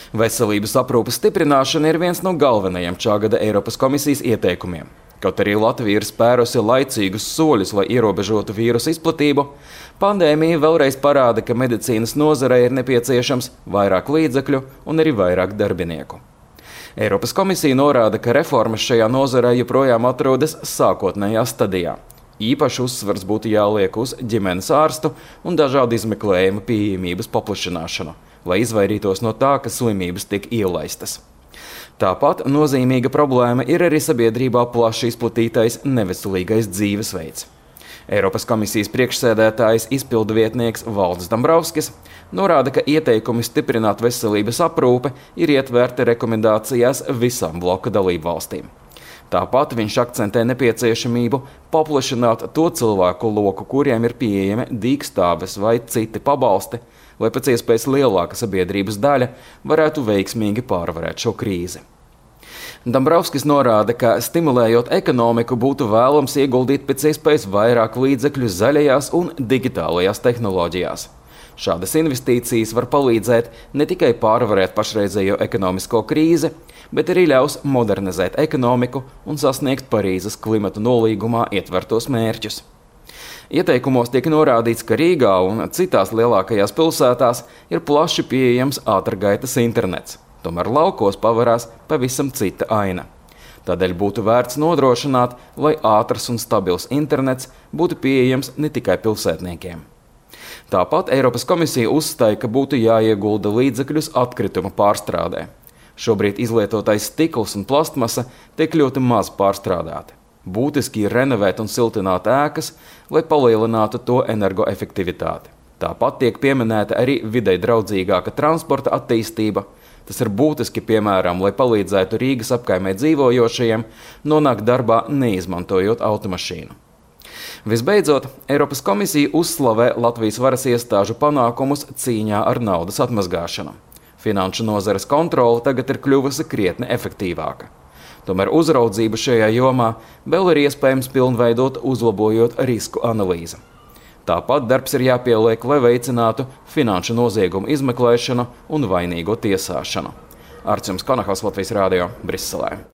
Veselības aprūpes stiprināšana ir viens no galvenajiem šā gada Eiropas komisijas ieteikumiem. Kaut arī Latvija ir spērusi laicīgus soļus, lai ierobežotu vīrusu izplatību, pandēmija vēlreiz parāda, ka medicīnas nozarei ir nepieciešams vairāk līdzekļu un arī vairāk darbinieku. Eiropas komisija norāda, ka reformas šajā nozarē joprojām atrodas sākotnējā stadijā. Īpaši uzsvars būtu jāliek uz ģimenes ārstu un dažādu izmeklējumu pieejamības paplašināšanu, lai izvairītos no tā, ka slimības tiek ielaistas. Tāpat nozīmīga problēma ir arī sabiedrībā plaši izplatītais neveselīgais dzīvesveids. Eiropas komisijas priekšsēdētājs izpildu vietnieks Valdis Dombrovskis norāda, ka ieteikumi stiprināt veselības aprūpe ir ietverti rekomendācijās visām bloka dalību valstīm. Tāpat viņš akcentē nepieciešamību paplašināt to cilvēku loku, kuriem ir pieejami dīkstāves vai citi pabalsti, lai pēc iespējas lielāka sabiedrības daļa varētu veiksmīgi pārvarēt šo krīzi. Dombrovskis norāda, ka stimulējot ekonomiku būtu vēlams ieguldīt pēc iespējas vairāk līdzekļu zaļajās un digitālajās tehnoloģijās. Šādas investīcijas var palīdzēt ne tikai pārvarēt pašreizējo ekonomisko krīzi, bet arī ļaus modernizēt ekonomiku un sasniegt Parīzes klimata nolīgumā ietvertos mērķus. Ieteikumos tiek norādīts, ka Rīgā un citās lielākajās pilsētās ir plaši pieejams ātrgaitas internets, tomēr laukos pavarās pavisam cita aina. Tādēļ būtu vērts nodrošināt, lai ātrs un stabils internets būtu pieejams ne tikai pilsētniekiem. Tāpat Eiropas komisija uzstāja, ka būtu jāiegulda līdzekļus atkritumu pārstrādē. Šobrīd izlietotais stikls un plastmasa tiek ļoti maz pārstrādāti. Būtiski ir renovēt un siltināt ēkas, lai palielinātu to energoefektivitāti. Tāpat tiek pieminēta arī videi draudzīgāka transporta attīstība. Tas ir būtiski, piemēram, lai palīdzētu Rīgas apkaimē dzīvojošajiem nonākt darbā neizmantojot automašīnu. Visbeidzot, Eiropas komisija uzslavē Latvijas varas iestāžu panākumus cīņā ar naudas atmazgāšanu. Finanšu nozares kontrole tagad ir kļuvusi krietni efektīvāka. Tomēr uzraudzību šajā jomā vēl ir iespējams pilnveidot, uzlabojot risku analīzi. Tāpat darbs ir jāpieliek, lai veicinātu finanšu noziegumu izmeklēšanu un vainīgo tiesāšanu. Artjums Konahos, Latvijas Rādio, Briselē.